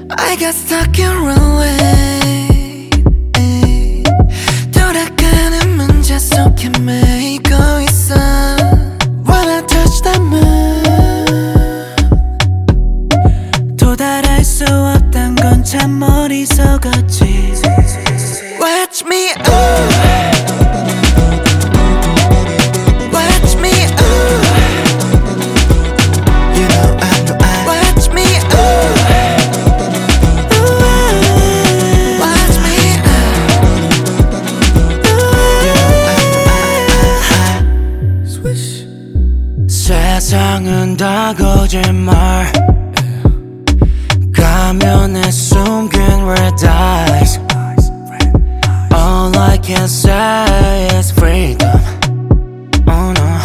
I got stuck in runway. 돌아가는 문제 속에 매이고 있어. When I touch the moon, 도달할 수 없단 건 참 어리석었지. Watch me, ooh. Watch me, ooh. You know I know I. Watch me, ooh. Watch me, You know I know I. Swish. 세상은 다 거짓말. 가면에 숨긴 red eyes. All I can say is freedom. Oh no.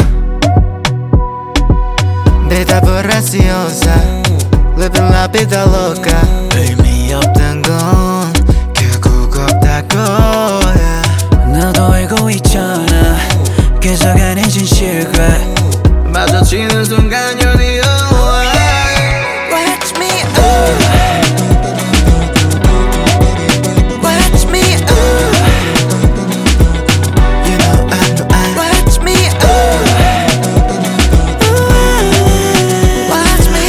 Vida preciosa, living la vida loca. 의미 없단 건 결국 없다고. 너도 알고 있잖아. 계속 안해진 secret. 마주치는 순간 you're the only one. Watch me, ooh. Watch me, ooh. You know I know I. Watch me, ooh. Watch me,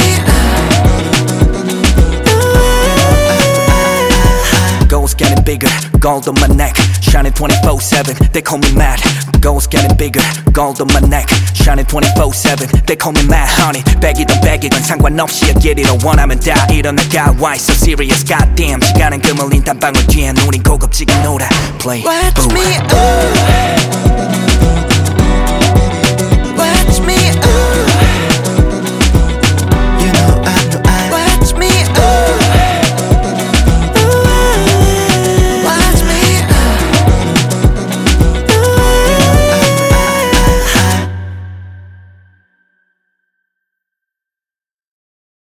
Goals getting bigger, gold on my neck, shining 24/7. They call me mad. Goals getting bigger, gold on my neck, shining 24/7. They call me mad, honey. 백이든 백이건 상관없이 여기리로 원하면 다 일어나가. Why so serious, goddamn. 시간은 그물린 단방울 뒤에 우린 고급지게 놀아. Play, watch boom. me, ooh.